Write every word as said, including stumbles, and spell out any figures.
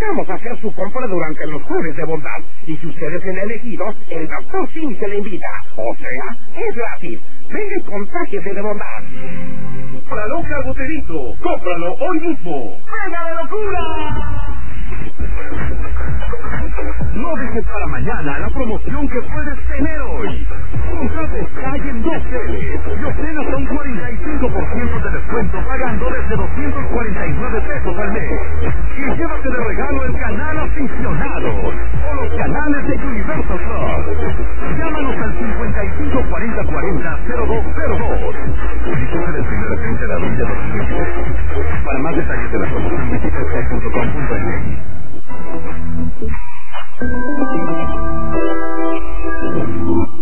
invitamos a hacer su compra durante los jueves de bondad. Y si usted es el elegido, el doctor Sim se le invita. O sea, es gratis. Venga y contágiese de bondad. Para loca Boterito, cómpralo hoy mismo. ¡Venga de locura! No dejes para mañana la promoción que puedes tener hoy. Contrate Sky en dos teles y obtén hasta un cuarenta y cinco por ciento de descuento pagando desde doscientos cuarenta y nueve pesos al mes. Y llévate de regalo el canal Aficionados o los canales de Universal Plus. Llámanos al cincuenta y cinco cuarenta cuarenta cero dos cero dos. Publicación del primero treinta de abril de dos mil veinte. Para más detalles de la promoción visita sky punto com punto m x.